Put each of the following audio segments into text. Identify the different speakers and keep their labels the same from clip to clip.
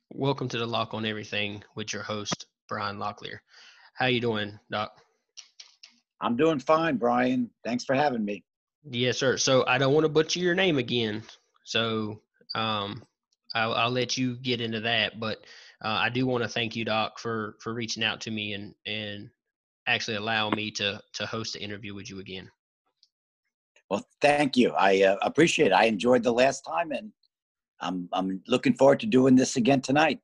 Speaker 1: Welcome to the Lock on Everything with your host, Brian Locklear. How you doing, Doc?
Speaker 2: I'm doing fine, Brian. Thanks for having me.
Speaker 1: Yes, sir. So I don't want to butcher your name again. So um, I'll let you get into that. But I do want to thank you, Doc, for reaching out to me and actually allowing me to host the interview with you again.
Speaker 2: Well, thank you. I appreciate it. I enjoyed the last time, and I'm looking forward to doing this again tonight.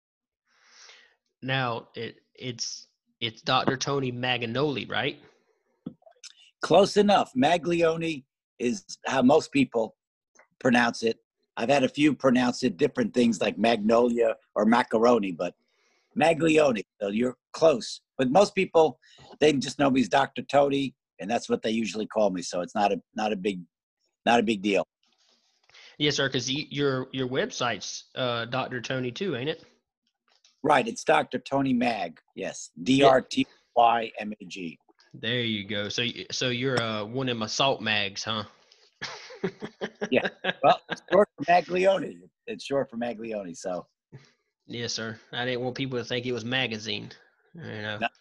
Speaker 1: Now it's Dr. Tony Maganoli, right?
Speaker 2: Close enough. Maglione is how most people pronounce it. I've had a few pronounce it different things like magnolia or macaroni, but Maglione. So you're close. But most people, they just know me as Dr. Tony, and that's what they usually call me. So it's not a big deal.
Speaker 1: Yes, sir. Because your website's Dr. Tony too, ain't it?
Speaker 2: Right. It's Dr. Tony Mag. Yes.
Speaker 1: Yeah.
Speaker 2: DRTYMAG.
Speaker 1: There you go. So you're one of my salt mags, huh?
Speaker 2: Yeah. Well, it's short for Maglione. It's short for Maglione. So,
Speaker 1: Yes, sir. I didn't want people to think it was magazine. You know.
Speaker 2: no,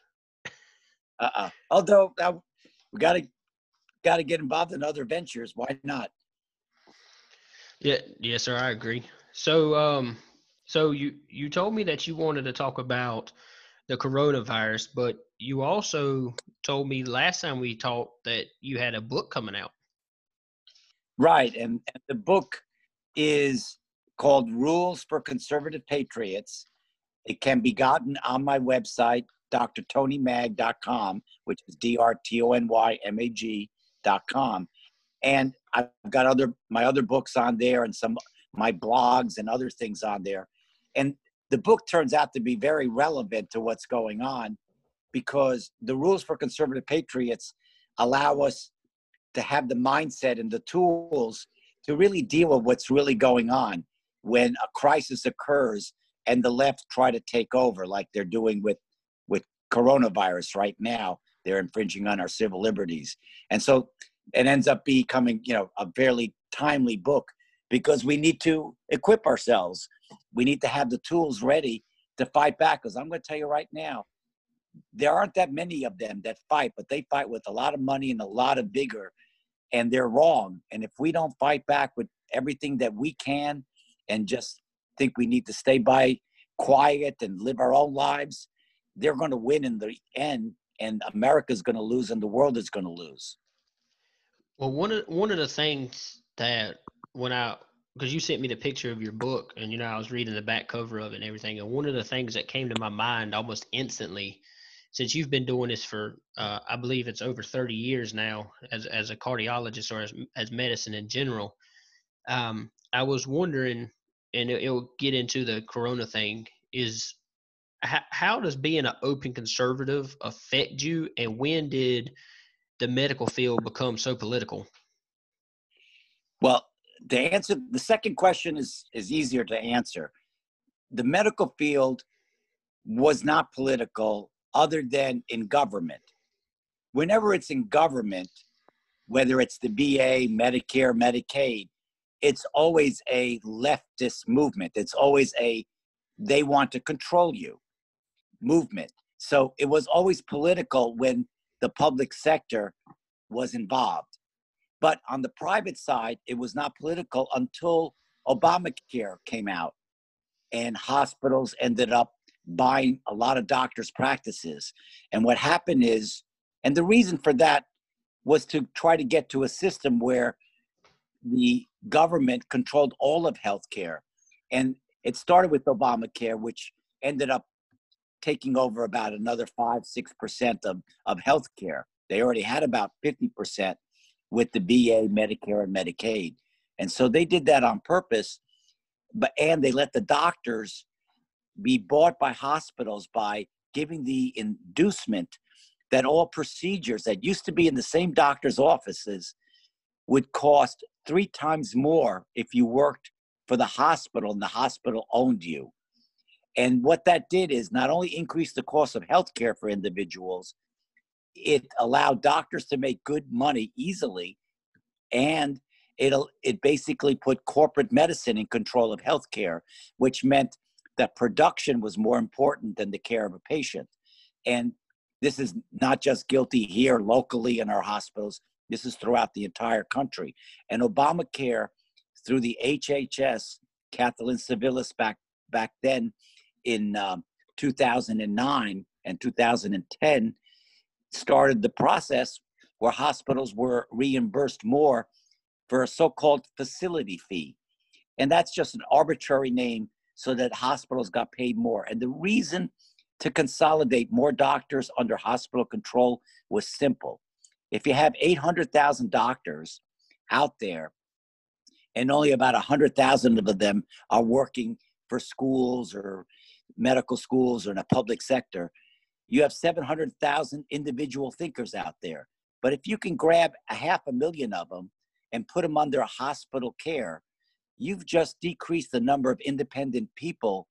Speaker 2: although we got to get involved in other ventures. Why not?
Speaker 1: Yeah, yes, sir. I agree. So you told me that you wanted to talk about the coronavirus, but you also told me last time we talked that you had a book coming out.
Speaker 2: Right. And the book is called Rules for Conservative Patriots. It can be gotten on my website, drtonymag.com, which is DRTONYMAG.com. And I've got my other books on there and some my blogs and other things on there. And the book turns out to be very relevant to what's going on because the rules for conservative patriots allow us to have the mindset and the tools to really deal with what's really going on when a crisis occurs and the left try to take over like they're doing with coronavirus right now. They're infringing on our civil liberties. And so it ends up becoming, a fairly timely book because we need to equip ourselves. We need to have the tools ready to fight back. Because I'm going to tell you right now, there aren't that many of them that fight, but they fight with a lot of money and a lot of vigor, and they're wrong. And if we don't fight back with everything that we can and just think we need to stay by quiet and live our own lives, they're going to win in the end, and America's going to lose and the world is going to lose.
Speaker 1: Well, one of the things that when I because you sent me the picture of your book and I was reading the back cover of it and everything, and one of the things that came to my mind almost instantly, since you've been doing this for I believe it's over 30 years now as a cardiologist or as medicine in general, I was wondering, and it'll get into the corona thing, is how does being an open conservative affect you, and when did the medical field become so political?
Speaker 2: Well, to answer the second question is easier to answer. The medical field was not political other than in government. Whenever it's in government, whether it's the VA, Medicare, Medicaid, it's always a leftist movement. It's always a they want to control you movement. So it was always political when the public sector was involved. But on the private side, it was not political until Obamacare came out and hospitals ended up buying a lot of doctors' practices. And what happened is, and the reason for that was to try to get to a system where the government controlled all of healthcare. And it started with Obamacare, which ended up taking over about another 5-6% of healthcare. They already had about 50% with the VA, Medicare, and Medicaid. And so they did that on purpose, and they let the doctors be bought by hospitals by giving the inducement that all procedures that used to be in the same doctor's offices would cost 3 times more if you worked for the hospital and the hospital owned you. And what that did is not only increase the cost of healthcare for individuals, it allowed doctors to make good money easily, and it basically put corporate medicine in control of healthcare, which meant that production was more important than the care of a patient. And this is not just guilty here locally in our hospitals. This is throughout the entire country. And Obamacare, through the HHS, Kathleen Civilis back then in 2009 and 2010, started the process where hospitals were reimbursed more for a so-called facility fee. And that's just an arbitrary name so that hospitals got paid more. And the reason to consolidate more doctors under hospital control was simple. If you have 800,000 doctors out there and only about 100,000 of them are working for schools or medical schools or in a public sector, you have 700,000 individual thinkers out there. But if you can grab 500,000 of them and put them under a hospital care, you've just decreased the number of independent people.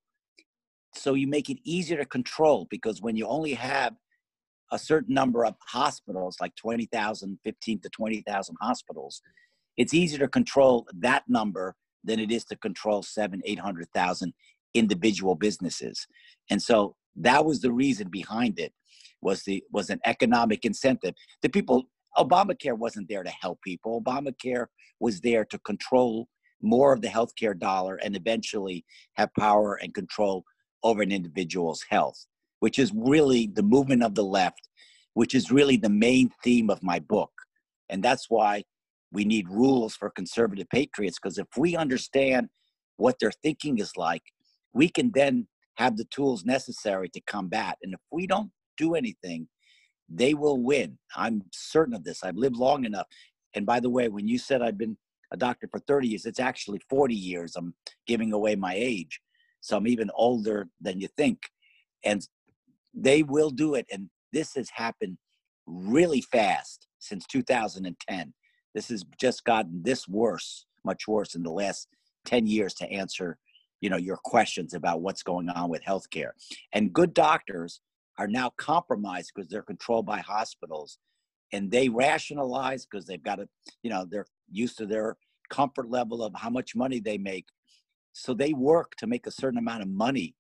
Speaker 2: So you make it easier to control, because when you only have a certain number of hospitals, like 20,000, 15 to 20,000 hospitals, it's easier to control that number than it is to control 800,000 individual businesses. And so that was the reason behind it, was an economic incentive. The people, Obamacare wasn't there to help people. Obamacare was there to control more of the healthcare dollar and eventually have power and control over an individual's health, which is really the movement of the left, which is really the main theme of my book. And that's why we need rules for conservative patriots, because if we understand what their thinking is like, we can then have the tools necessary to combat. And if we don't do anything, they will win. I'm certain of this. I've lived long enough. And by the way, when you said I've been a doctor for 30 years, it's actually 40 years. I'm giving away my age. So I'm even older than you think. And they will do it. And this has happened really fast since 2010. This has just gotten this worse, much worse in the last 10 years, to answer, your questions about what's going on with healthcare. And good doctors are now compromised because they're controlled by hospitals, and they rationalize because they've got to, they're used to their comfort level of how much money they make. So they work to make a certain amount of money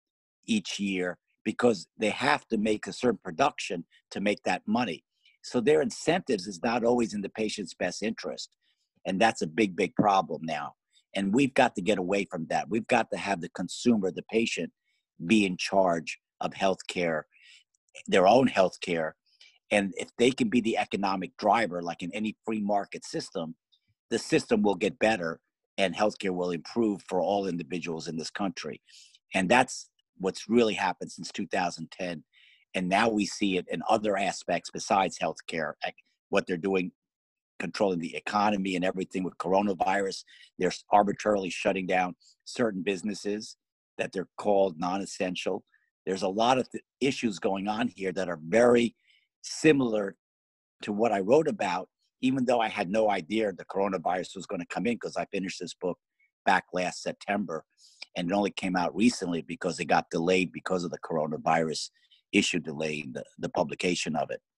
Speaker 2: each year because they have to make a certain production to make that money. So their incentives is not always in the patient's best interest. And that's a big, big problem now. And we've got to get away from that. We've got to have the consumer, the patient, be in charge of healthcare, their own healthcare. And if they can be the economic driver, like in any free market system, the system will get better and healthcare will improve for all individuals in this country. And that's what's really happened since 2010. And now we see it in other aspects besides healthcare, like what they're doing, controlling the economy and everything with coronavirus. They're arbitrarily shutting down certain businesses that they're called non-essential. There's a lot of issues going on here that are very similar to what I wrote about, even though I had no idea the coronavirus was going to come in, because I finished this book back last September, and it only came out recently because it got delayed because of the coronavirus issue, delaying the publication of it.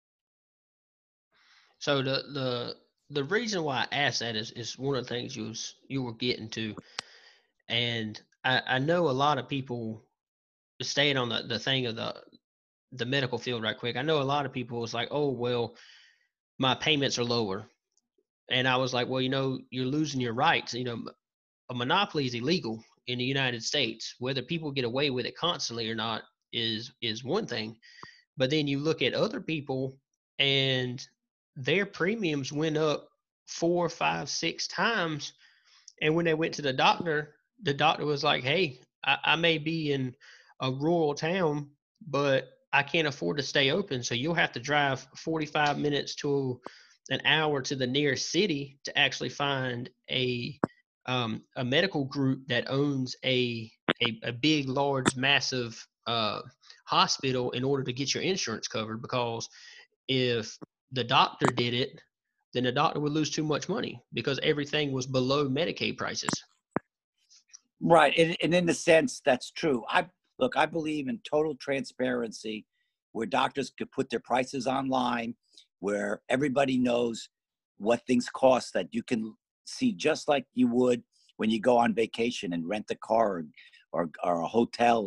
Speaker 1: So the reason why I asked that is one of the things you were getting to, and I know a lot of people, staying on the thing of the medical field right quick. I know a lot of people was like, oh well, my payments are lower, and I was like, well, you're losing your rights. A monopoly is illegal in the United States. Whether people get away with it constantly or not is one thing, but then you look at other people and their premiums went up 4, 5, 6 times. And when they went to the doctor was like, hey, I may be in a rural town, but I can't afford to stay open. So you'll have to drive 45 minutes to an hour to the nearest city to actually find a medical group that owns a big, large, massive hospital in order to get your insurance covered. Because if the doctor did it, then the doctor would lose too much money because everything was below Medicaid prices.
Speaker 2: Right. And in a sense, that's true. I believe in total transparency, where doctors could put their prices online, where everybody knows what things cost, that you can see, just like you would when you go on vacation and rent a car or a hotel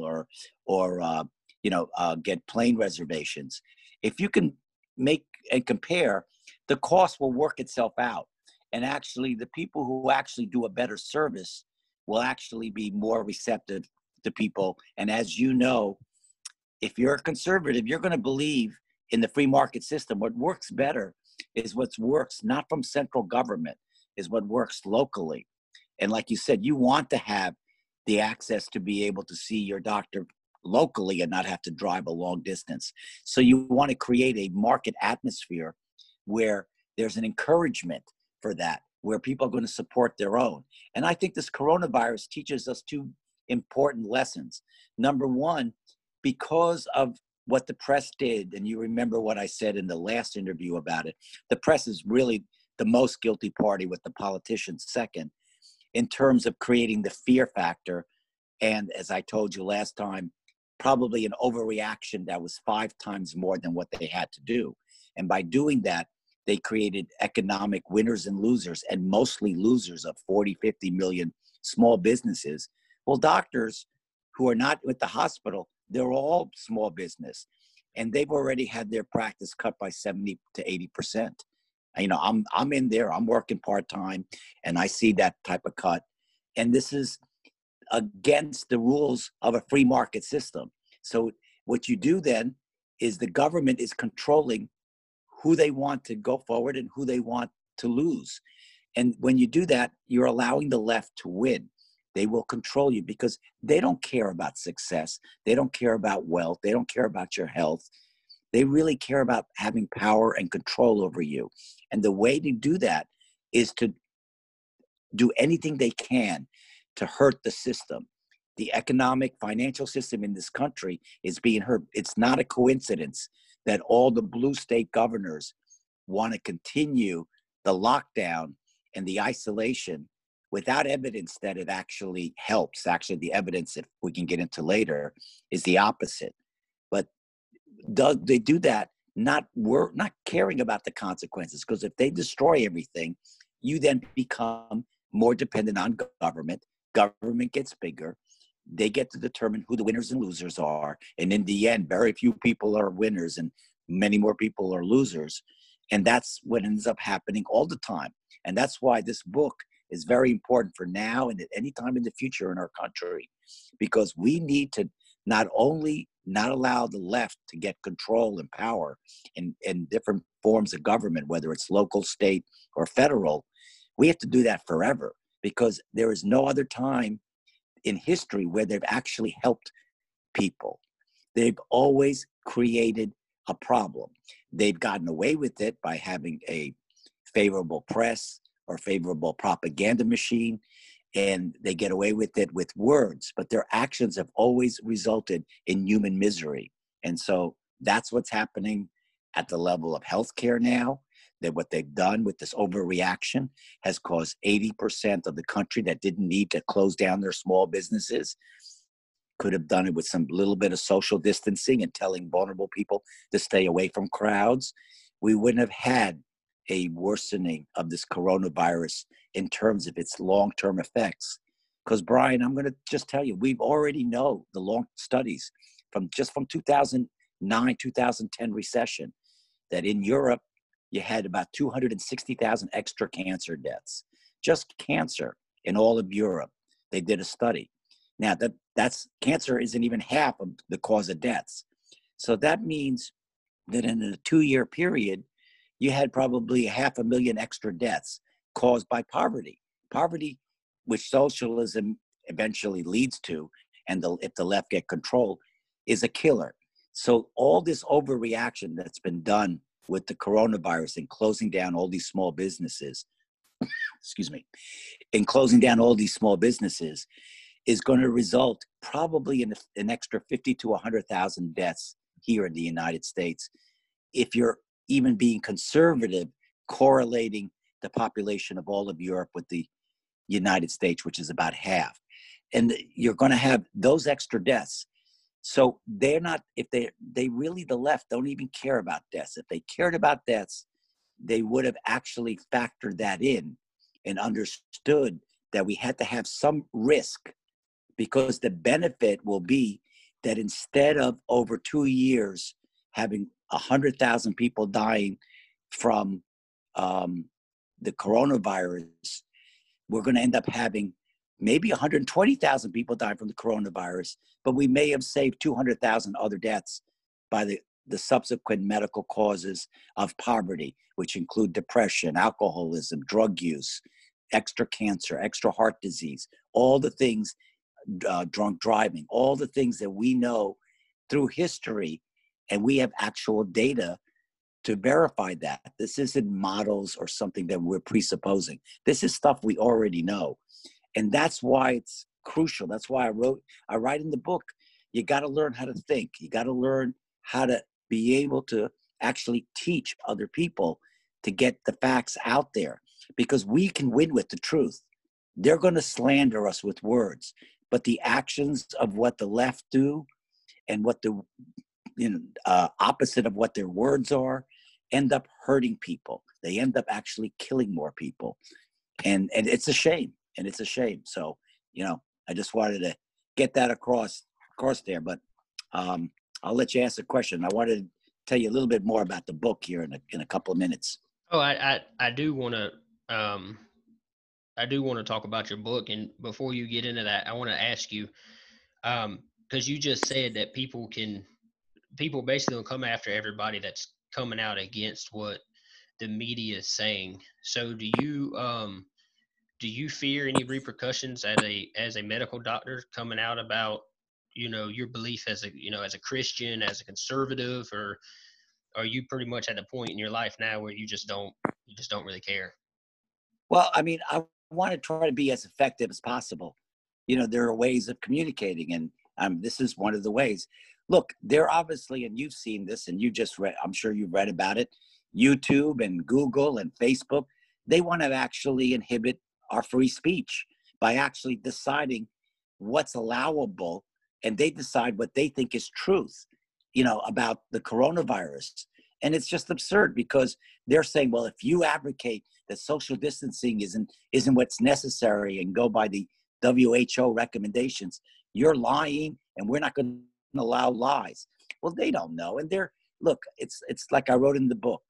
Speaker 2: or get plane reservations. If you can make and compare, the cost will work itself out. And actually, the people who actually do a better service will actually be more receptive to people. And as you know, if you're a conservative, you're going to believe in the free market system. What works better is what works not from central government, is what works locally. And like you said, you want to have the access to be able to see your doctor locally and not have to drive a long distance. So you want to create a market atmosphere where there's an encouragement for that, where people are going to support their own. And I think this coronavirus teaches us two important lessons. Number one, because of what the press did, and you remember what I said in the last interview about it, the press is really the most guilty party, with the politicians second, in terms of creating the fear factor. And as I told you last time, probably an overreaction that was 5 times more than what they had to do. And by doing that, they created economic winners and losers, and mostly losers of 40, 50 million small businesses. Well, doctors who are not with the hospital, they're all small business, and they've already had their practice cut by 70 to 80%. You know, I'm in there, I'm working part-time, and I see that type of cut. And this is against the rules of a free market system. So what you do then is the government is controlling who they want to go forward and who they want to lose. And when you do that, you're allowing the left to win. They will control you because they don't care about success. They don't care about wealth. They don't care about your health. They really care about having power and control over you. And the way to do that is to do anything they can to hurt the system. The economic, financial system in this country is being hurt. It's not a coincidence that all the blue state governors want to continue the lockdown and the isolation without evidence that it actually helps. Actually, the evidence, if we can get into later, is the opposite. But they do that not caring about the consequences, because if they destroy everything, you then become more dependent on government. Government gets bigger. They get to determine who the winners and losers are. And in the end, very few people are winners and many more people are losers. And that's what ends up happening all the time. And that's why this book is very important for now and at any time in the future in our country, because we need to not only not allow the left to get control and power in different forms of government, whether it's local, state, or federal. We have to do that forever, because there is no other time in history where they've actually helped people. They've always created a problem. They've gotten away with it by having a favorable press or favorable propaganda machine, and they get away with it with words, but their actions have always resulted in human misery. And so that's what's happening at the level of healthcare now. That what they've done with this overreaction has caused 80% of the country that didn't need to close down their small businesses could have done it with some little bit of social distancing and telling vulnerable people to stay away from crowds. We wouldn't have had a worsening of this coronavirus in terms of its long-term effects. Because Brian, I'm going to just tell you, we've already know the long studies from 2009, 2010 recession, that in Europe, you had about 260,000 extra cancer deaths, just cancer in all of Europe. They did a study. Now that's cancer isn't even half of the cause of deaths. So that means that in a 2-year period, you had probably 500,000 extra deaths caused by poverty. Poverty, which socialism eventually leads to, and if the left get control, is a killer. So all this overreaction that's been done with the coronavirus and closing down all these small businesses, excuse me, in closing down all these small businesses is going to result probably in an extra 50 to 100,000 deaths here in the United States. If you're even being conservative, correlating the population of all of Europe with the United States, which is about half. And you're going to have those extra deaths. So they're not, if they really, the left don't even care about deaths. If they cared about deaths, they would have actually factored that in and understood that we had to have some risk, because the benefit will be that instead of over 2 years having 100,000 people dying from the coronavirus, we're going to end up having maybe 120,000 people die from the coronavirus, but we may have saved 200,000 other deaths by the subsequent medical causes of poverty, which include depression, alcoholism, drug use, extra cancer, extra heart disease, all the things, drunk driving, all the things that we know through history, and we have actual data to verify that. This isn't models or something that we're presupposing. This is stuff we already know. And that's why it's crucial. That's why I write in the book, you got to learn how to think. You got to learn how to be able to actually teach other people to get the facts out there, because we can win with the truth. They're going to slander us with words, but the actions of what the left do and what the opposite of what their words are end up hurting people. They end up actually killing more people. And it's a shame. And it's a shame. So, I just wanted to get that across there. But I'll let you ask a question. I wanted to tell you a little bit more about the book here in a couple of minutes.
Speaker 1: Oh, I do want to talk about your book. And before you get into that, I want to ask you, because you just said that people basically will come after everybody that's coming out against what the media is saying. So do you fear any repercussions as a medical doctor coming out about, your belief as a Christian, as a conservative, or are you pretty much at the point in your life now where you just don't really care?
Speaker 2: Well, I mean, I want to try to be as effective as possible. There are ways of communicating, and this is one of the ways. Look, they're obviously, and you've seen this, and you just read, I'm sure you've read about it, YouTube and Google and Facebook, they want to actually inhibit our free speech by actually deciding what's allowable, and they decide what they think is truth, about the coronavirus. And it's just absurd, because they're saying, well, if you advocate that social distancing isn't what's necessary and go by the WHO recommendations, you're lying, and we're not going to allow lies. Well, they don't know. And it's like I wrote in the book.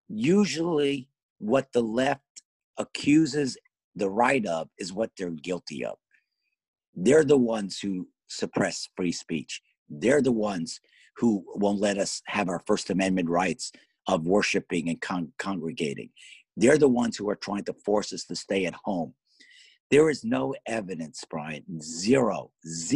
Speaker 2: Usually what the left accuses the right of is what they're guilty of. They're the ones who suppress free speech. They're the ones who won't let us have our First Amendment rights of worshiping and congregating. They're the ones who are trying to force us to stay at home. There is no evidence, Brian, zero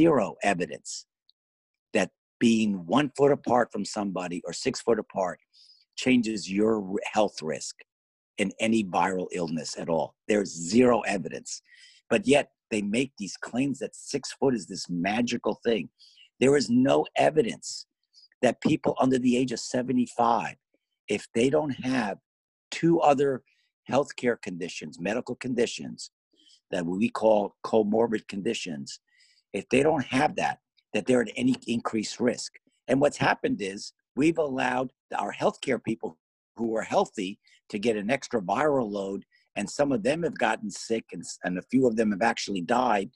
Speaker 2: evidence that being 1 foot apart from somebody or 6 foot apart changes your health risk in any viral illness at all. There's zero evidence. But yet they make these claims that 6 foot is this magical thing. There is no evidence that people under the age of 75, if they don't have 2 other healthcare conditions, medical conditions that we call comorbid conditions, if they don't have that they're at any increased risk. And what's happened is we've allowed our healthcare people who are healthy to get an extra viral load, and some of them have gotten sick, and a few of them have actually died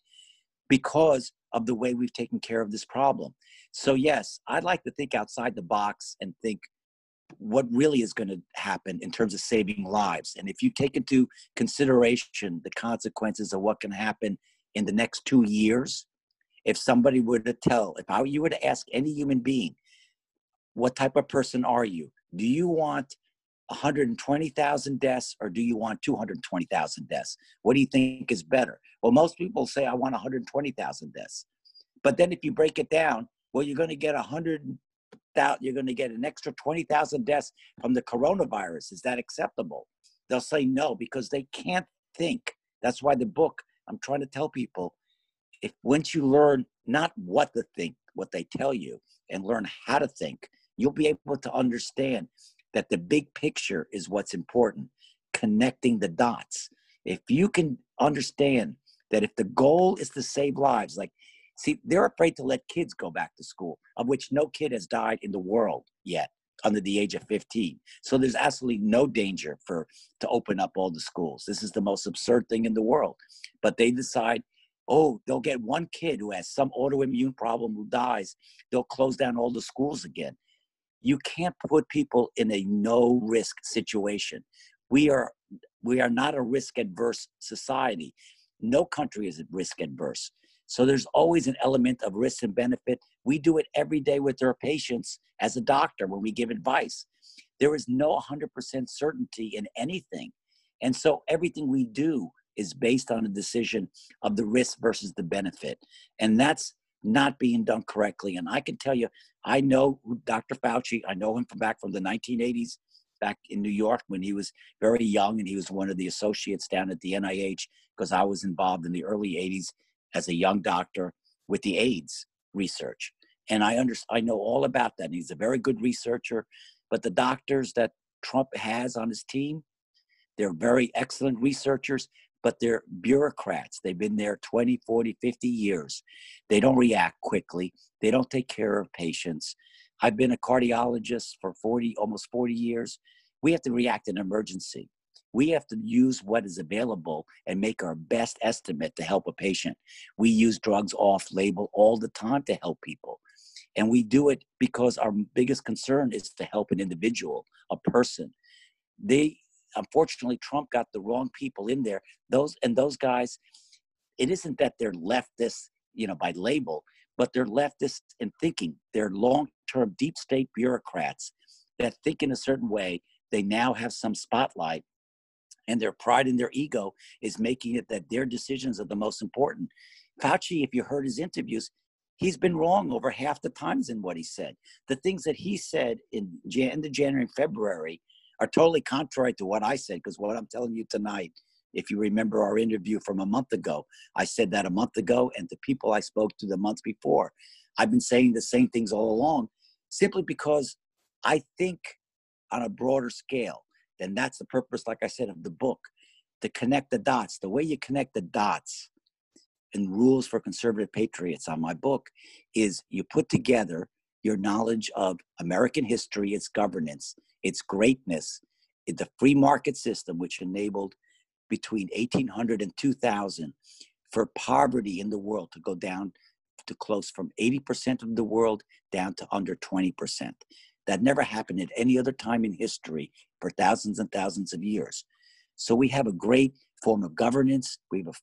Speaker 2: because of the way we've taken care of this problem. So yes, I'd like to think outside the box and think what really is going to happen in terms of saving lives. And if you take into consideration the consequences of what can happen in the next 2 years, if somebody were to you were to ask any human being, what type of person are you? Do you want 120,000 deaths, or do you want 220,000 deaths? What do you think is better? Well, most people say, I want 120,000 deaths. But then if you break it down, well, you're going to get you're going to get an extra 20,000 deaths from the coronavirus. Is that acceptable? They'll say no, because they can't think. That's why the book, I'm trying to tell people, once you learn not what to think, what they tell you, and learn how to think, you'll be able to understand that the big picture is what's important, connecting the dots. If you can understand that if the goal is to save lives, they're afraid to let kids go back to school, of which no kid has died in the world yet. under the age of 15. So there's absolutely no danger to open up all the schools. This is the most absurd thing in the world. But they decide, oh, they'll get one kid who has some autoimmune problem who dies. They'll close down all the schools again. You can't put people in a no risk situation. We are not a risk adverse society. No country is risk adverse. So there's always an element of risk and benefit. We do it every day with our patients as a doctor when we give advice. There is no 100% certainty in anything. And so everything we do is based on a decision of the risk versus the benefit. And that's not being done correctly. And I can tell you, I know Dr. Fauci. I know him back from the 1980s, back in New York when he was very young, and he was one of the associates down at the NIH, because I was involved in the early 80s as a young doctor with the AIDS research. And I know all about that. And he's a very good researcher. But the doctors that Trump has on his team, they're very excellent researchers, but they're bureaucrats. They've been there 20, 40, 50 years. They don't react quickly. They don't take care of patients. I've been a cardiologist for almost 40 years. We have to react in emergency. We have to use what is available and make our best estimate to help a patient. We use drugs off label all the time to help people. And we do it because our biggest concern is to help an individual, a person. Unfortunately, Trump got the wrong people in there. Those guys, it isn't that they're leftists, by label, but they're leftists in thinking. They're long-term deep state bureaucrats that think in a certain way. They now have some spotlight, and their pride and their ego is making it that their decisions are the most important. Fauci, if you heard his interviews, he's been wrong over half the times in what he said. The things that he said in end of January and February are totally contrary to what I said, because what I'm telling you tonight, if you remember our interview from a month ago, I said that a month ago, and the people I spoke to the months before. I've been saying the same things all along, simply because I think on a broader scale. And that's the purpose, like I said, of the book, to connect the dots. The way you connect the dots in Rules for Conservative Patriots on my book is you put together your knowledge of American history, its governance, its greatness, the free market system, which enabled between 1800 and 2000 for poverty in the world to go down to close from 80% of the world down to under 20%. That never happened at any other time in history for thousands and thousands of years. So we have a great form of governance. We have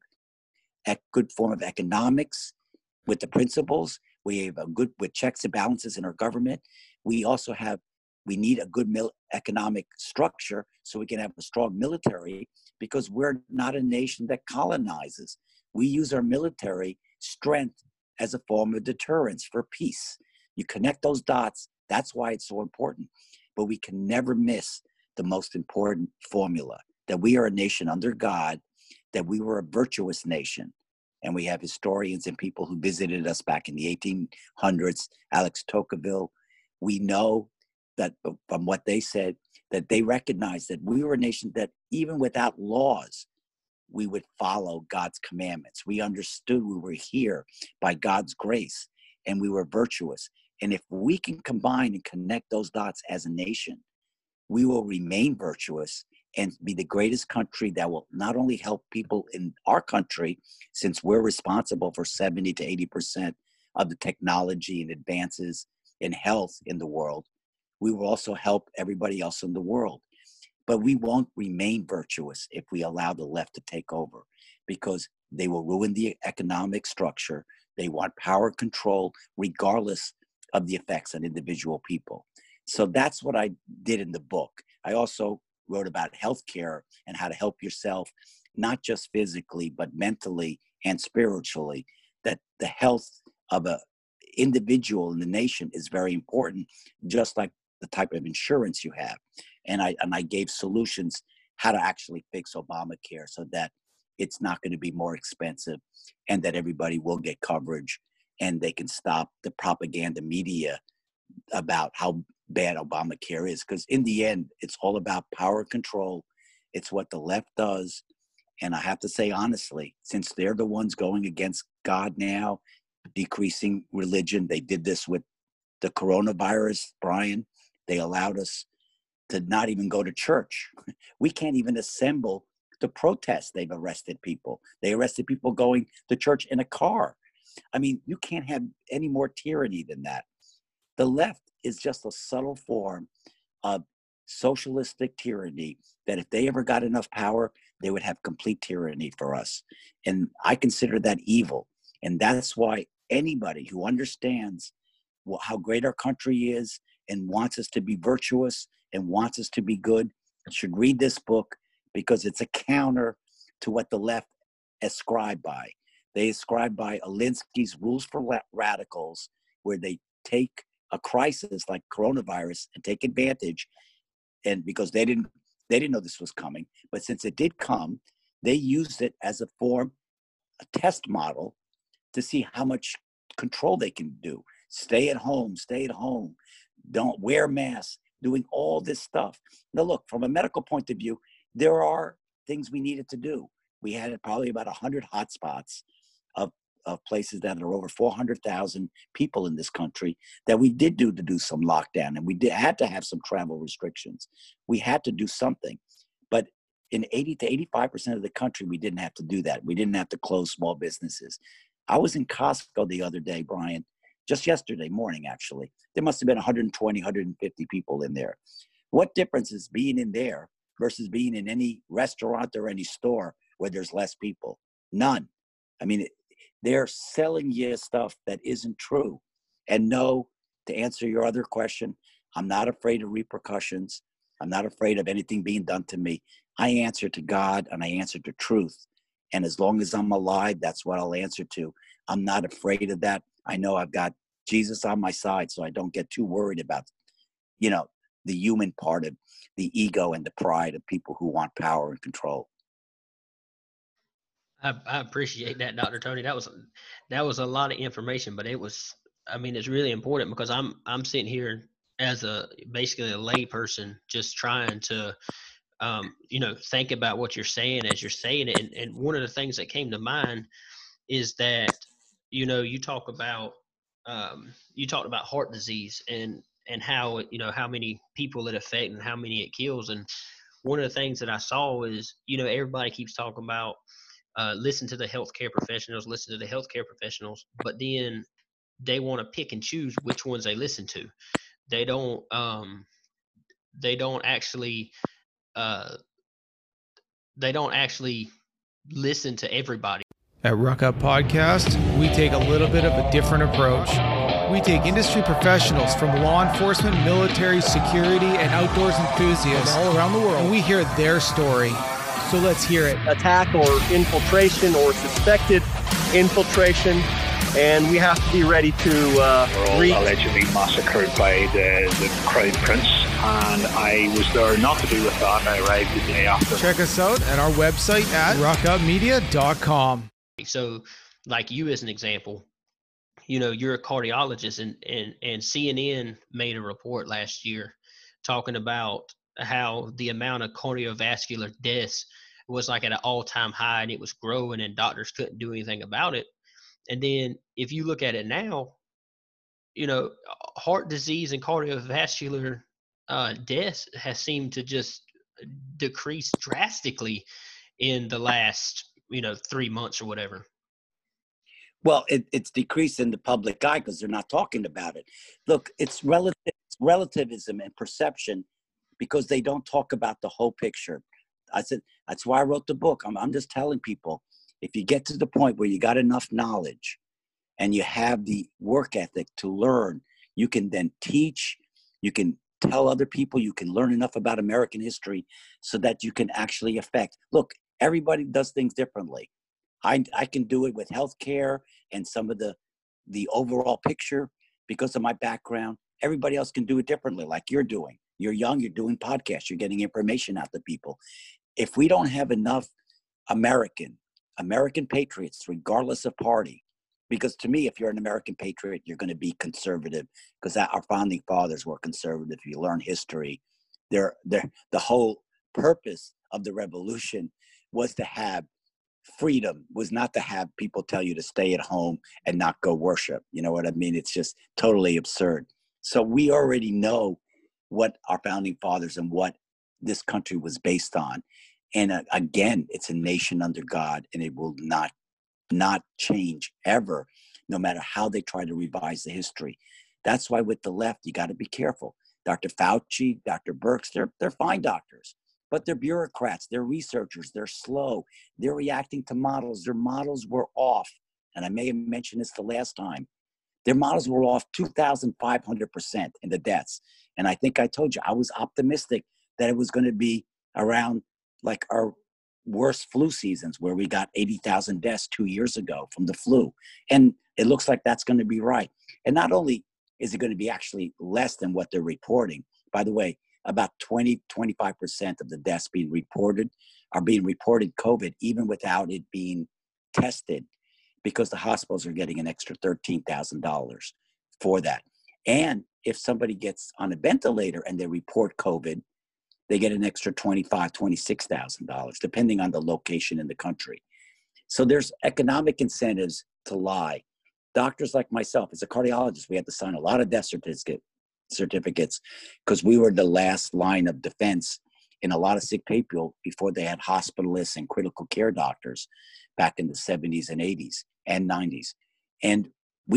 Speaker 2: a good form of economics with the principles. We have a good with checks and balances in our government. We need a good economic structure so we can have a strong military, because we're not a nation that colonizes. We use our military strength as a form of deterrence for peace. You connect those dots. That's why it's so important. But we can never miss the most important formula, that we are a nation under God, that we were a virtuous nation. And we have historians and people who visited us back in the 1800s, Alex Tocqueville. We know that from what they said, that they recognized that we were a nation that even without laws, we would follow God's commandments. We understood we were here by God's grace, and we were virtuous. And if we can combine and connect those dots as a nation, we will remain virtuous and be the greatest country that will not only help people in our country, since we're responsible for 70 to 80% of the technology and advances in health in the world, we will also help everybody else in the world. But we won't remain virtuous if we allow the left to take over, because they will ruin the economic structure. They want power control, regardless of the effects on individual people. So that's what I did in the book. I also wrote about healthcare and how to help yourself, not just physically, but mentally and spiritually, that the health of an individual in the nation is very important, just like the type of insurance you have. And I gave solutions how to actually fix Obamacare so that it's not going to be more expensive, and that everybody will get coverage, and they can stop the propaganda media about how bad Obamacare is. Because in the end, it's all about power control. It's what the left does. And I have to say, honestly, since they're the ones going against God now, decreasing religion, they did this with the coronavirus, Brian. They allowed us to not even go to church. We can't even assemble to protest. They've arrested people. They arrested people going to church in a car. I mean, you can't have any more tyranny than that. The left is just a subtle form of socialistic tyranny that if they ever got enough power, they would have complete tyranny for us. And I consider that evil. And that's why anybody who understands how great our country is and wants us to be virtuous and wants us to be good should read this book, because it's a counter to what the left ascribe by. They ascribe by Alinsky's Rules for Radicals, where they take a crisis like coronavirus and take advantage. And because they didn't know this was coming, but since it did come, they used it as a form, a test model to see how much control they can do. Stay at home, don't wear masks, doing all this stuff. Now, look, from a medical point of view, there are things we needed to do. We had probably about 100 hotspots of places that are over 400,000 people in this country that we did to do some lockdown, and we had to have some travel restrictions. We had to do something. But in 80 to 85% of the country, we didn't have to do that. We didn't have to close small businesses. I was in Costco the other day, Brian, just yesterday morning, actually. There must have been 120, 150 people in there. What difference is being in there versus being in any restaurant or any store where there's less people? None. I mean, they're selling you stuff that isn't true. And no, to answer your other question, I'm not afraid of repercussions. I'm not afraid of anything being done to me. I answer to God and I answer to truth. And as long as I'm alive, that's what I'll answer to. I'm not afraid of that. I know I've got Jesus on my side, so I don't get too worried about, the human part of the ego and the pride of people who want power and control.
Speaker 1: I appreciate that, Dr. Tony. That was a lot of information, but it's really important, because I'm sitting here as basically a lay person, just trying to think about what you're saying as you're saying it. And one of the things that came to mind is that you talked about heart disease and how how many people it affects and how many it kills. And one of the things that I saw is everybody keeps talking about listen to the healthcare professionals, but then they want to pick and choose which ones they listen to. They don't actually listen to everybody.
Speaker 3: At Ruck Up Podcast, we take a little bit of a different approach. We take industry professionals from law enforcement, military, security, and outdoors enthusiasts all around the world, and we hear their story. So let's hear it.
Speaker 4: Attack or infiltration or suspected infiltration, and we have to be ready to
Speaker 5: We're all allegedly massacred by the Crown Prince, and I was there not to do with that. I arrived the day after.
Speaker 3: Check us out at our website at ruckupmedia.com.
Speaker 1: So, like you as an example, you're a cardiologist, and CNN made a report last year talking about how the amount of cardiovascular deaths was like at an all-time high, and it was growing, and doctors couldn't do anything about it. And then if you look at it now, heart disease and cardiovascular deaths has seemed to just decrease drastically in the last 3 months or whatever.
Speaker 2: Well, it's decreased in the public eye because they're not talking about it. Look, it's relativism and perception, because they don't talk about the whole picture. I said, that's why I wrote the book. I'm just telling people, if you get to the point where you got enough knowledge and you have the work ethic to learn, you can then teach, you can tell other people, you can learn enough about American history so that you can actually affect. Look, everybody does things differently. I can do it with healthcare and some of the overall picture because of my background. Everybody else can do it differently, like you're doing. You're young, you're doing podcasts, you're getting information out to people. If we don't have enough American patriots, regardless of party, because to me, if you're an American patriot, you're going to be conservative, because our founding fathers were conservative. If you learn history, the whole purpose of the revolution was to have freedom, was not to have people tell you to stay at home and not go worship. You know what I mean? It's just totally absurd. So we already know what our founding fathers and what this country was based on. And again, it's a nation under God, and it will not change ever, no matter how they try to revise the history. That's why with the left, you got to be careful. Dr. Fauci, Dr. Birx, they're fine doctors, but they're bureaucrats, they're researchers, they're slow, they're reacting to models. Their models were off. And I may have mentioned this the last time. Their models were off 2,500% in the deaths. And I think I told you, I was optimistic that it was going to be around like our worst flu seasons, where we got 80,000 deaths 2 years ago from the flu. And it looks like that's going to be right. And not only is it going to be actually less than what they're reporting, by the way, about 20-25% of the deaths being reported are being reported COVID, even without it being tested, because the hospitals are getting an extra $13,000 for that. And if somebody gets on a ventilator and they report COVID, they get an extra $25,000, $26,000, depending on the location in the country. So there's economic incentives to lie. Doctors like myself, as a cardiologist, we had to sign a lot of death certificates because we were the last line of defense in a lot of sick people before they had hospitalists and critical care doctors back in the 70s and 80s and 90s. And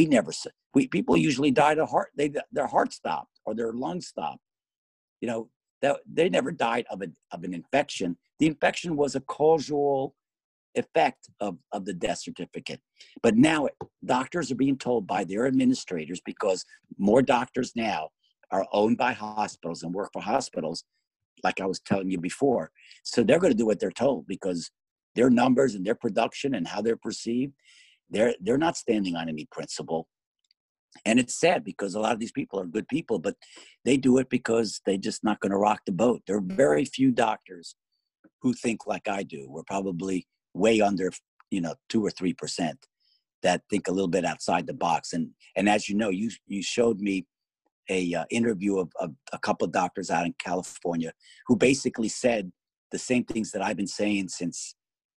Speaker 2: people usually died of their heart stopped or their lungs stopped. You know, they never died of an infection. The infection was a causal effect of the death certificate. But now doctors are being told by their administrators, because more doctors now are owned by hospitals and work for hospitals, like I was telling you before. So they're going to do what they're told, because their numbers and their production and how they're perceived, they're not standing on any principle. And it's sad, because a lot of these people are good people, but they do it because they're just not going to rock the boat. There are very few doctors who think like I do. We're probably way under, 2 or 3% that think a little bit outside the box. And as you know, you showed me a interview of a couple of doctors out in California who basically said the same things that I've been saying since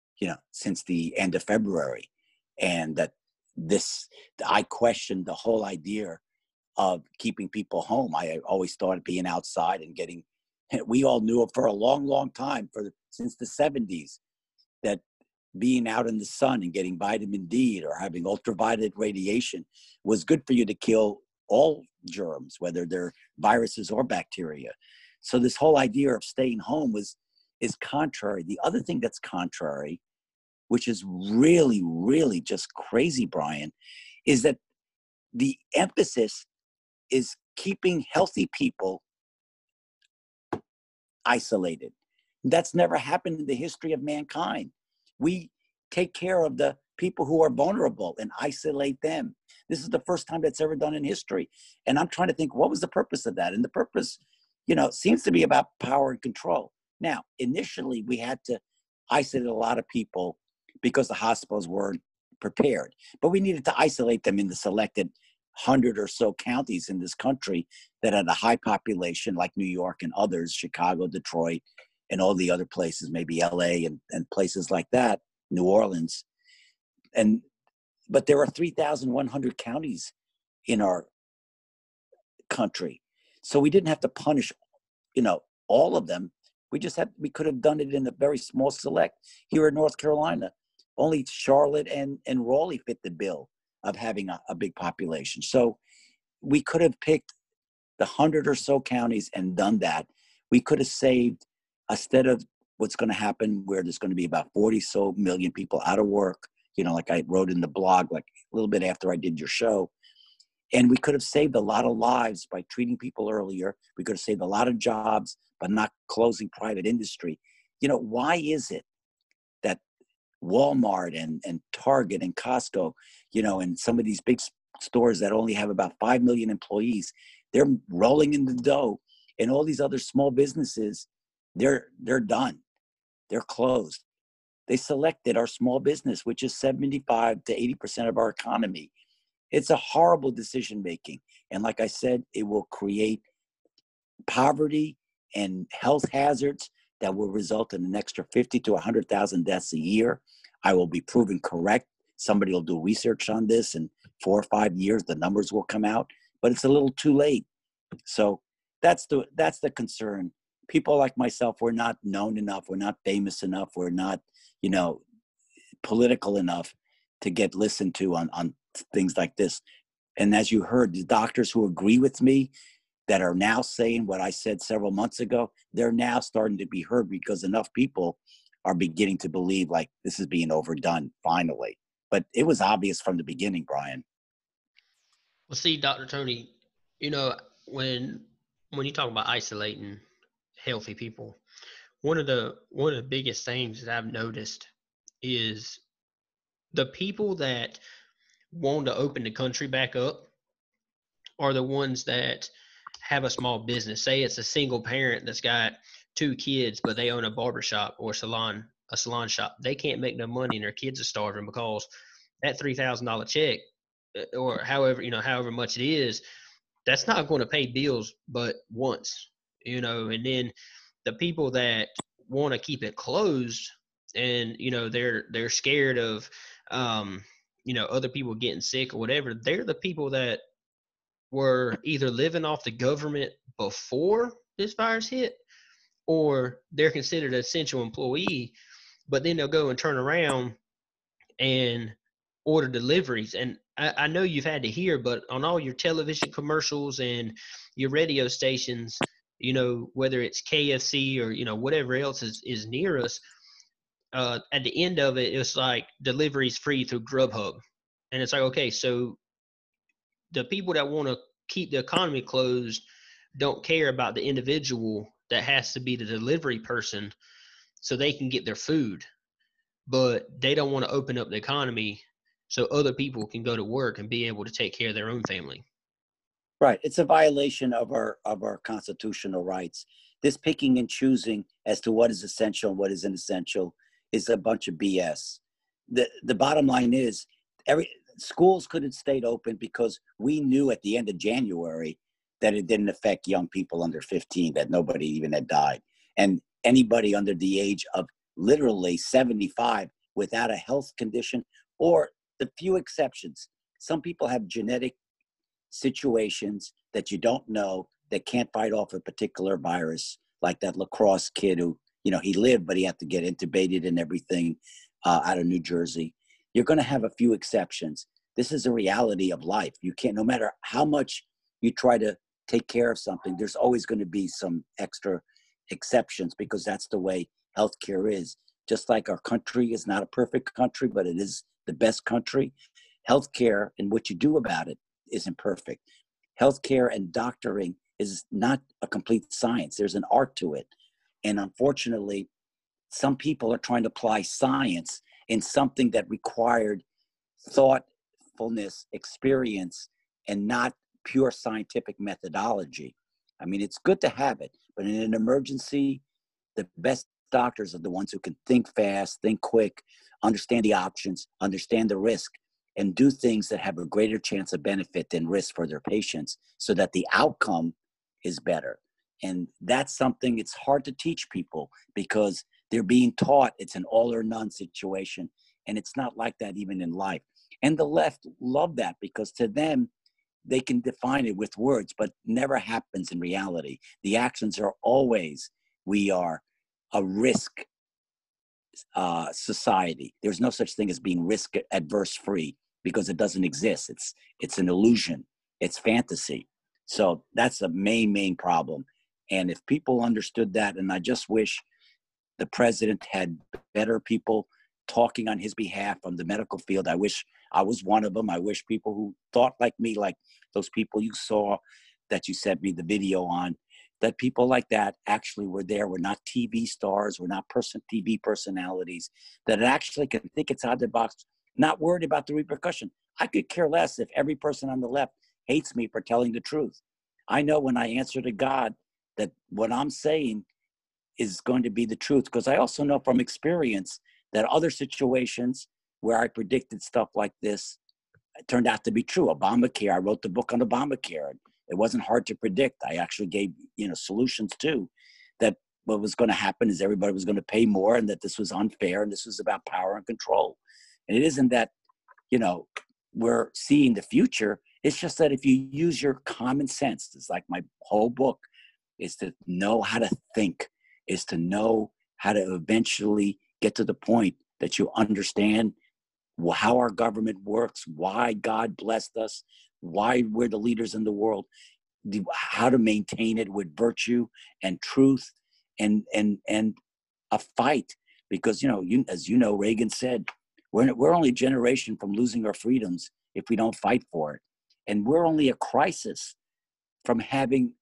Speaker 2: the end of February. And that I questioned the whole idea of keeping people home. I always thought being outside and we all knew it for a long, long time, since the 70s, that being out in the sun and getting vitamin D or having ultraviolet radiation was good for you to kill all germs, whether they're viruses or bacteria. So this whole idea of staying home is contrary. The other thing that's contrary, which is really, really just crazy, Brian, is that the emphasis is keeping healthy people isolated. That's never happened in the history of mankind. We take care of the people who are vulnerable and isolate them. This is the first time that's ever done in history. And I'm trying to think, what was the purpose of that? And the purpose, seems to be about power and control. Now, initially, we had to isolate a lot of people because the hospitals weren't prepared. But we needed to isolate them in the selected 100 or so counties in this country that had a high population, like New York and others, Chicago, Detroit, and all the other places, maybe LA and places like that, New Orleans. But there are 3,100 counties in our country. So we didn't have to punish, all of them. We could have done it in a very small select. Here in North Carolina, only Charlotte and Raleigh fit the bill of having a big population. So we could have picked the 100 or so counties and done that. We could have saved, instead of what's going to happen where there's going to be about 40 so million people out of work, like I wrote in the blog, like a little bit after I did your show. And we could have saved a lot of lives by treating people earlier. We could have saved a lot of jobs by not closing private industry. Why is it that Walmart and Target and Costco, and some of these big stores that only have about 5 million employees, they're rolling in the dough, and all these other small businesses, they're done. They're closed. They selected our small business, which is 75 to 80% of our economy. It's a horrible decision-making. And like I said, it will create poverty and health hazards that will result in an extra 50 to 100,000 deaths a year. I will be proven correct. Somebody will do research on this. In 4 or 5 years, the numbers will come out, but it's a little too late. So that's the concern. People like myself, we're not known enough, we're not famous enough, we're not, political enough to get listened to on things like this. And as you heard, the doctors who agree with me that are now saying what I said several months ago, they're now starting to be heard because enough people are beginning to believe like this is being overdone finally. But it was obvious from the beginning, Brian.
Speaker 1: Well, see, Dr. Tony, when you talk about isolating healthy people, one of the biggest things that I've noticed is the people that want to open the country back up are the ones that have a small business. Say it's a single parent that's got 2 kids, but they own a barbershop or a salon shop. They can't make no money and their kids are starving because that $3,000 check or however much it is, that's not going to pay bills but once, and then the people that want to keep it closed and, they're scared of, other people getting sick or whatever. They're the people that were either living off the government before this virus hit, or they're considered an essential employee, but then they'll go and turn around and order deliveries. And I know you've had to hear, but on all your television commercials and your radio stations, whether it's KFC or, whatever else is near us, at the end of it, it's like deliveries free through Grubhub. And it's like, okay, so the people that want to keep the economy closed don't care about the individual that has to be the delivery person so they can get their food, but they don't want to open up the economy so other people can go to work and be able to take care of their own family.
Speaker 2: Right. It's a violation of our constitutional rights. This picking and choosing as to what is essential and what isn't essential is a bunch of BS. The bottom line is schools could have stayed open because we knew at the end of January that it didn't affect young people under 15, that nobody even had died. And anybody under the age of literally 75 without a health condition, or the few exceptions. Some people have genetic situations that you don't know that can't fight off a particular virus, like that lacrosse kid who, he lived, but he had to get intubated and everything out of New Jersey. You're going to have a few exceptions. This is a reality of life. You can't, no matter how much you try to take care of something, there's always going to be some extra exceptions because that's the way healthcare is. Just like our country is not a perfect country, but it is the best country. Healthcare and what you do about it isn't perfect. Healthcare and doctoring is not a complete science. There's an art to it. And unfortunately, some people are trying to apply science in something that required thoughtfulness, experience, and not pure scientific methodology. I mean, it's good to have it, but in an emergency, the best doctors are the ones who can think fast, think quick, understand the options, understand the risk, and do things that have a greater chance of benefit than risk for their patients so that the outcome is better. And that's something it's hard to teach people because they're being taught it's an all or none situation. And it's not like that even in life. And the left love that because to them, they can define it with words, but never happens in reality. The actions are always, we are a risk society. There's no such thing as being risk adverse free because it doesn't exist. It's an illusion. It's fantasy. So that's the main problem. And if people understood that, and I just wish the president had better people talking on his behalf on the medical field. I wish I was one of them. I wish people who thought like me, like those people you saw that you sent me the video on, that people like that actually were there, were not TV stars, were not TV personalities, that actually can think outside the box, not worried about the repercussion. I could care less if every person on the left hates me for telling the truth. I know when I answer to God that what I'm saying is going to be the truth, because I also know from experience that other situations where I predicted stuff like this turned out to be true. Obamacare, I wrote the book on Obamacare. It wasn't hard to predict. I actually gave, solutions too, that what was going to happen is everybody was going to pay more and that this was unfair and this was about power and control. And it isn't that, we're seeing the future. It's just that if you use your common sense, it's like my whole book, is to know how to think, is to know how to eventually get to the point that you understand how our government works, why God blessed us, why we're the leaders in the world, how to maintain it with virtue and truth and a fight. Because, as you know, Reagan said, we're only a generation from losing our freedoms if we don't fight for it. And we're only a crisis from having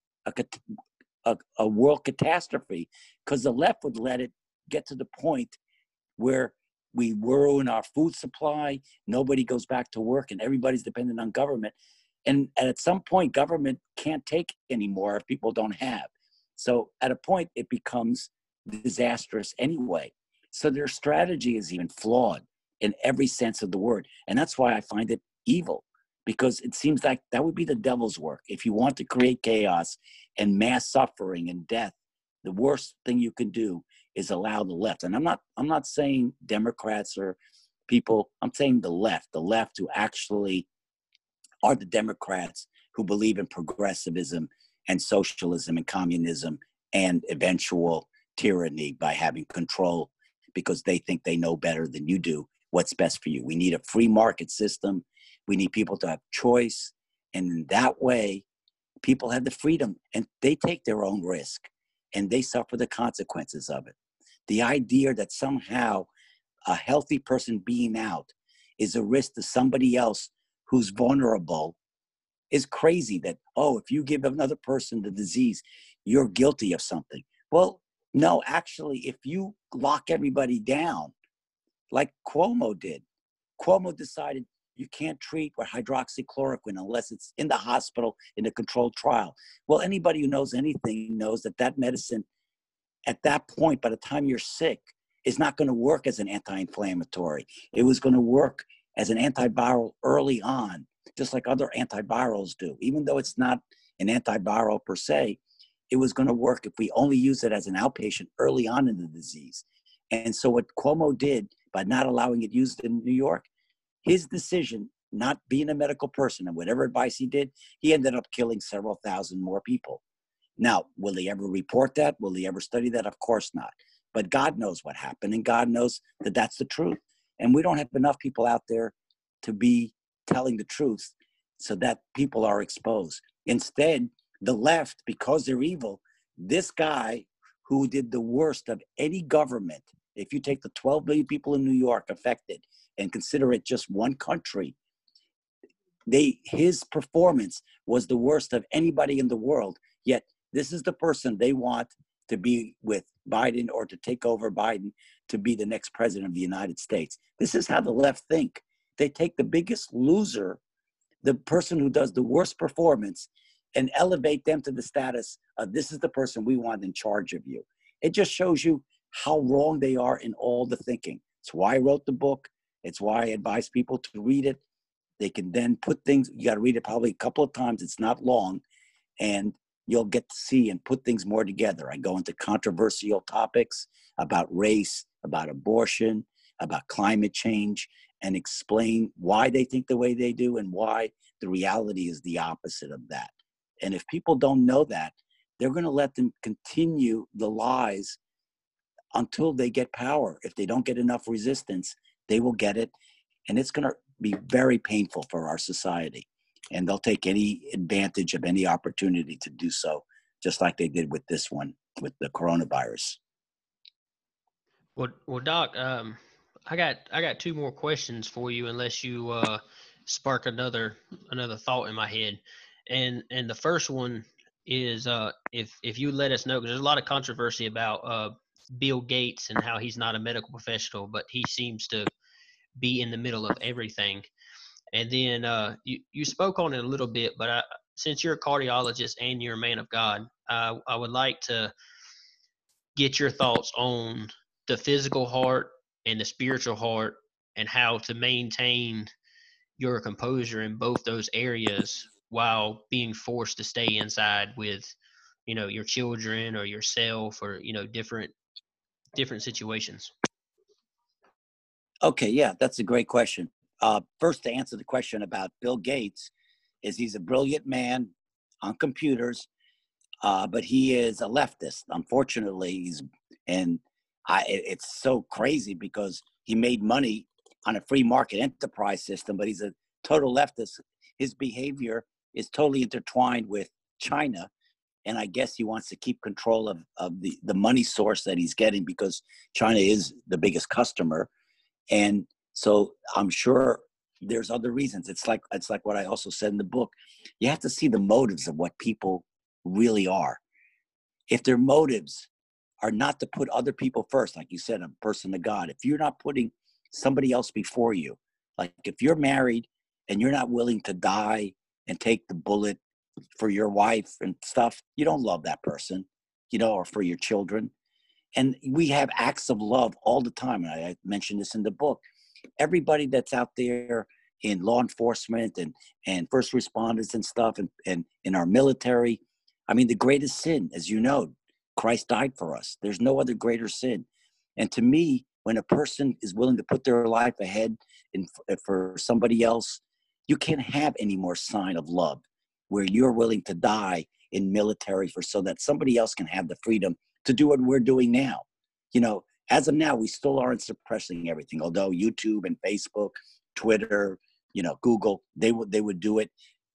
Speaker 2: a world catastrophe, because the left would let it get to the point where we ruin our food supply, nobody goes back to work, and everybody's dependent on government. And at some point, government can't take anymore if people don't have. So at a point, it becomes disastrous anyway. So their strategy is even flawed in every sense of the word. And that's why I find it evil, because it seems like that would be the devil's work. If you want to create chaos and mass suffering and death, the worst thing you can do is allow the left. And I'm not saying Democrats or people, I'm saying the left who actually are the Democrats who believe in progressivism and socialism and communism and eventual tyranny by having control because they think they know better than you do what's best for you. We need a free market system. We need people to have choice. And in that way, people have the freedom and they take their own risk and they suffer the consequences of it. The idea that somehow a healthy person being out is a risk to somebody else who's vulnerable is crazy. That, if you give another person the disease, you're guilty of something. Well, no, actually, if you lock everybody down, like Cuomo did, Cuomo decided you can't treat with hydroxychloroquine unless it's in the hospital in a controlled trial. Well, anybody who knows anything knows that medicine at that point, by the time you're sick, is not going to work as an anti-inflammatory. It was going to work as an antiviral early on, just like other antivirals do. Even though it's not an antiviral per se, it was going to work if we only use it as an outpatient early on in the disease. And so what Cuomo did by not allowing it used in New York, his decision, not being a medical person and whatever advice he did, he ended up killing several thousand more people. Now, will he ever report that? Will he ever study that? Of course not. But God knows what happened, and God knows that that's the truth. And we don't have enough people out there to be telling the truth so that people are exposed. Instead, the left, because they're evil, this guy who did the worst of any government, if you take the 12 million people in New York affected and consider it just one country, his performance was the worst of anybody in the world. Yet this is the person they want to be with Biden or to take over Biden to be the next president of the United States. This is how the left think. They take the biggest loser, the person who does the worst performance, and elevate them to the status of this is the person we want in charge of you. It just shows you how wrong they are in all the thinking. It's why I wrote the book. It's why I advise people to read it. They can then put things, you got to read it probably a couple of times. It's not long. And you'll get to see and put things more together. I go into controversial topics about race, about abortion, about climate change, and explain why they think the way they do and why the reality is the opposite of that. And if people don't know that, they're going to let them continue the lies until they get power. If they don't get enough resistance, they will get it. And it's going to be very painful for our society. And they'll take any advantage of any opportunity to do so, just like they did with this one, with the coronavirus.
Speaker 1: Well, Doc, I got two more questions for you, unless you spark another thought in my head. And the first one is if you let us know, because there's a lot of controversy about Bill Gates and how he's not a medical professional, but he seems to be in the middle of everything. And then you spoke on it a little bit, but since you're a cardiologist and you're a man of God, I would like to get your thoughts on the physical heart and the spiritual heart and how to maintain your composure in both those areas while being forced to stay inside with, your children or yourself or, different situations.
Speaker 2: Okay, yeah, that's a great question. First, to answer the question about Bill Gates, is he's a brilliant man on computers. but he is a leftist. Unfortunately, it's so crazy because he made money on a free market enterprise system, but he's a total leftist. His behavior is totally intertwined with China. And I guess he wants to keep control of the money source that he's getting because China is the biggest customer. And so I'm sure there's other reasons. It's like what I also said in the book. You have to see the motives of what people really are. If their motives are not to put other people first, like you said, a person of God, if you're not putting somebody else before you, like if you're married and you're not willing to die and take the bullet for your wife and stuff, you don't love that person, or for your children. And we have acts of love all the time. And I mentioned this in the book. Everybody that's out there in law enforcement and first responders and stuff and in our military, I mean, the greatest sin, as you know, Christ died for us. There's no other greater sin. And to me, when a person is willing to put their life ahead for somebody else, you can't have any more sign of love where you're willing to die in military so that somebody else can have the freedom to do what we're doing now. As of now, we still aren't suppressing everything, although YouTube and Facebook, Twitter, Google, they would do it.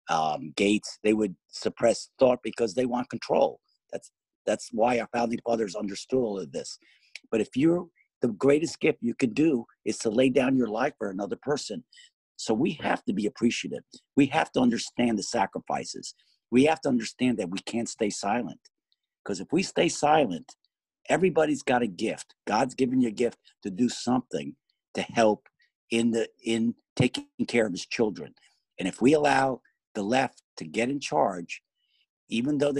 Speaker 2: Gates, they would suppress thought because they want control. That's why our founding fathers understood all of this. But the greatest gift you could do is to lay down your life for another person. So we have to be appreciative. We have to understand the sacrifices. We have to understand that we can't stay silent. Because if we stay silent, everybody's got a gift. God's given you a gift to do something to help in taking care of his children. And if we allow the left to get in charge, even though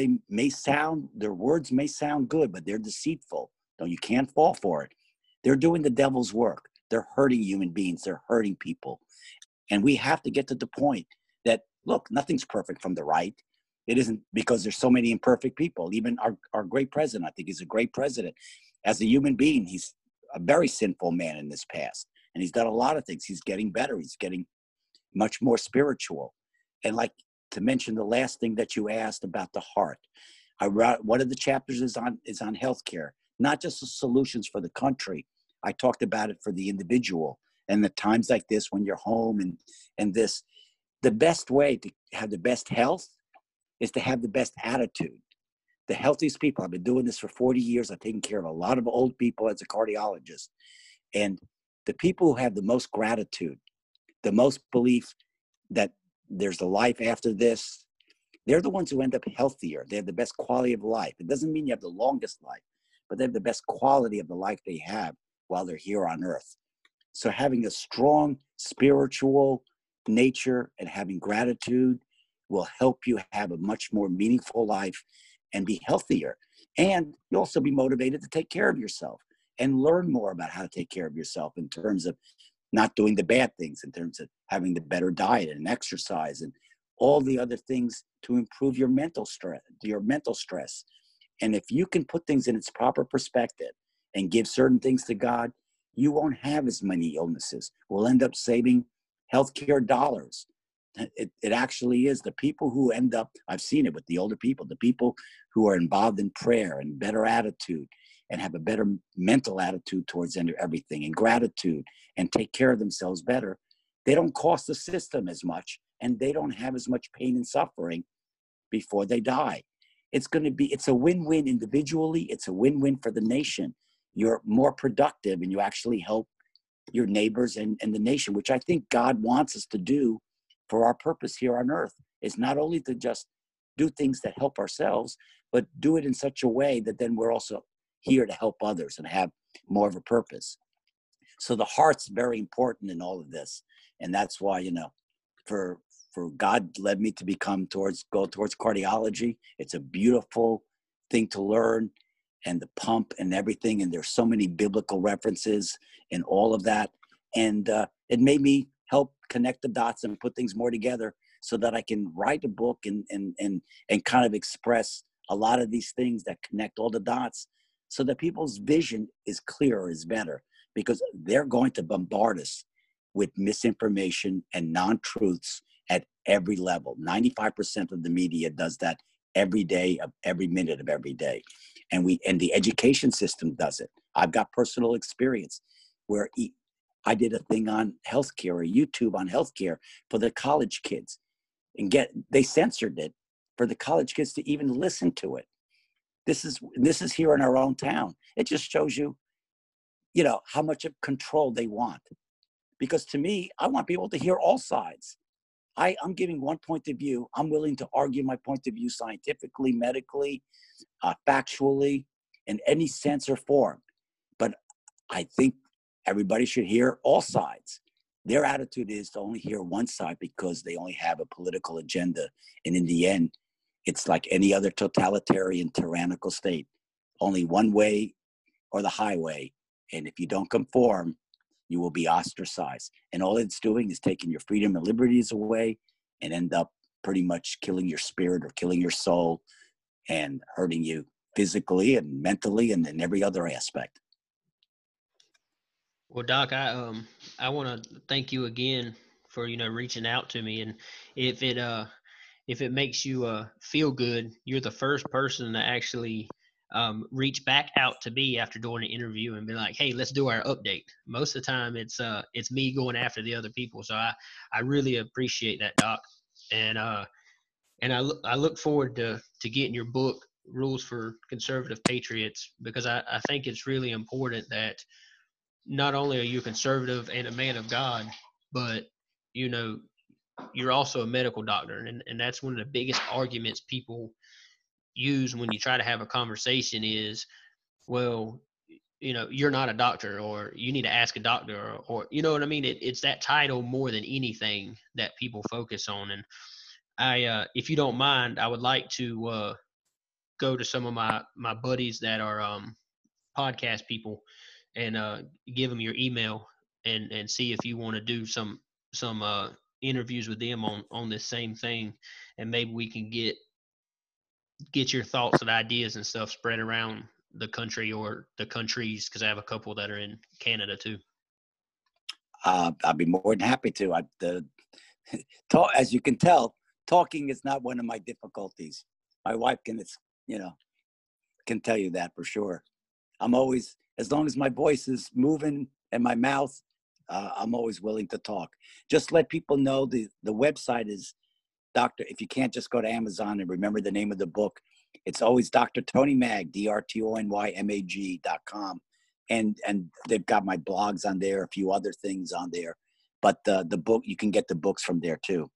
Speaker 2: their words may sound good, but they're deceitful. No, you can't fall for it. They're doing the devil's work. They're hurting human beings. They're hurting people. And we have to get to the point that, look, nothing's perfect from the right. It isn't because there's so many imperfect people. Even our great president, I think he's a great president. As a human being, he's a very sinful man in this past. And he's done a lot of things. He's getting better. He's getting much more spiritual. And like to mention the last thing that you asked about the heart, I wrote one of the chapters is on healthcare, not just the solutions for the country. I talked about it for the individual. And the times like this, when you're home and this, the best way to have the best health is to have the best attitude. The healthiest people, I've been doing this for 40 years. I've taken care of a lot of old people as a cardiologist. And the people who have the most gratitude, the most belief that there's a life after this, they're the ones who end up healthier. They have the best quality of life. It doesn't mean you have the longest life, but they have the best quality of the life they have while they're here on earth. So having a strong spiritual nature and having gratitude will help you have a much more meaningful life and be healthier. And you'll also be motivated to take care of yourself and learn more about how to take care of yourself in terms of not doing the bad things, in terms of having the better diet and exercise and all the other things to improve your mental stress. And if you can put things in its proper perspective and give certain things to God, you won't have as many illnesses. We'll end up saving healthcare dollars. It actually is the people who end up, I've seen it with the older people, the people who are involved in prayer and better attitude and have a better mental attitude towards everything and gratitude and take care of themselves better. They don't cost the system as much and they don't have as much pain and suffering before they die. It's a win-win individually. It's a win-win for the nation. You're more productive and you actually help your neighbors and the nation, which I think God wants us to do for our purpose here on earth, is not only to just do things that help ourselves, but do it in such a way that then we're also here to help others and have more of a purpose. So the heart's very important in all of this. And that's why, for God led me to go towards cardiology. It's a beautiful thing to learn, and the pump and everything. And there's so many biblical references and all of that. And it made me help connect the dots and put things more together so that I can write a book and kind of express a lot of these things that connect all the dots so that people's vision is clearer, is better, because they're going to bombard us with misinformation and non-truths at every level. 95% of the media does that every day of every minute of every day. And the education system does it. I've got personal experience where I did a thing on healthcare, a YouTube on healthcare for the college kids, and they censored it for the college kids to even listen to it. This is here in our own town. It just shows you, how much of control they want. Because to me, I want people to hear all sides. I'm giving one point of view. I'm willing to argue my point of view scientifically, medically, factually, in any sense or form. But I think everybody should hear all sides. Their attitude is to only hear one side because they only have a political agenda. And in the end, it's like any other totalitarian, tyrannical state. Only one way or the highway. And if you don't conform, you will be ostracized. And all it's doing is taking your freedom and liberties away and end up pretty much killing your spirit or killing your soul and hurting you physically and mentally and in every other aspect.
Speaker 1: Well, Doc, I want to thank you again for reaching out to me, and if it makes you feel good, you're the first person to actually reach back out to me after doing an interview and be like, "Hey, let's do our update." Most of the time, it's me going after the other people, so I really appreciate that, Doc, and I look forward to getting your book, Rules for Conservative Patriots, because I think it's really important that not only are you a conservative and a man of God, but you're also a medical doctor, and that's one of the biggest arguments people use when you try to have a conversation is, well, you're not a doctor, or you need to ask a doctor, or you know what I mean? It's that title more than anything that people focus on. And I, if you don't mind, I would like to go to some of my buddies that are podcast people and give them your email and see if you want to do some interviews with them on this same thing, and maybe we can get your thoughts and ideas and stuff spread around the country or the countries, because I have a couple that are in Canada too.
Speaker 2: I'll be more than happy to. As you can tell, talking is not one of my difficulties. My wife can tell you that for sure. I'm always, as long as my voice is moving and my mouth, I'm always willing to talk. Just let people know the website is if you can't just go to Amazon and remember the name of the book, it's always Dr. Tony Mag, DrTonyMag.com. And they've got my blogs on there, a few other things on there. But the book, you can get the books from there too.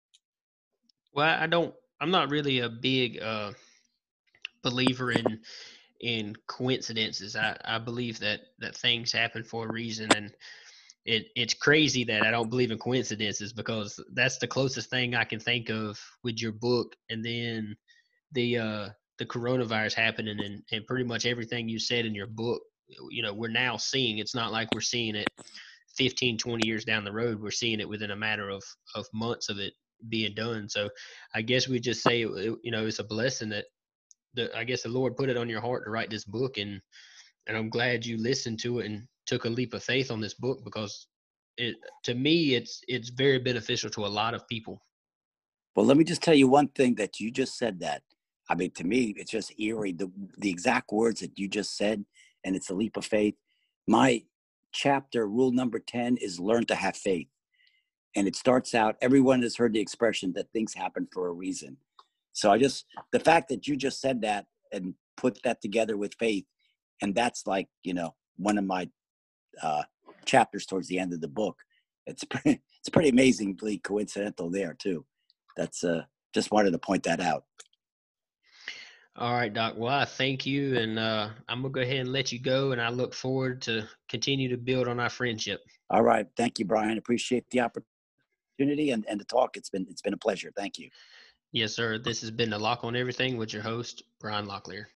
Speaker 1: Well, I'm not really a big believer in coincidences. I believe that things happen for a reason, and it's crazy that I don't believe in coincidences, because that's the closest thing I can think of with your book, and then the coronavirus happening, and pretty much everything you said in your book, we're now seeing. It's not like we're seeing it 15, 20 years down the road. We're seeing it within a matter of months of it being done. So I guess we just say, it's a blessing that I guess the Lord put it on your heart to write this book, and I'm glad you listened to it and took a leap of faith on this book, because to me it's very beneficial to a lot of people.
Speaker 2: Well, let me just tell you one thing that you just said that. I mean, to me, it's just eerie. The exact words that you just said, and it's a leap of faith. My chapter, rule number 10, is learn to have faith. And it starts out, everyone has heard the expression that things happen for a reason. So the fact that you just said that and put that together with faith, and that's like, one of my chapters towards the end of the book. It's pretty amazingly coincidental there too. That's just wanted to point that out.
Speaker 1: All right, Doc. Well, I thank you, and I'm gonna go ahead and let you go, and I look forward to continue to build on our friendship.
Speaker 2: All right. Thank you, Brian. Appreciate the opportunity and the talk. It's been a pleasure. Thank you.
Speaker 1: Yes, sir. This has been the Lock on Everything with your host, Brian Locklear.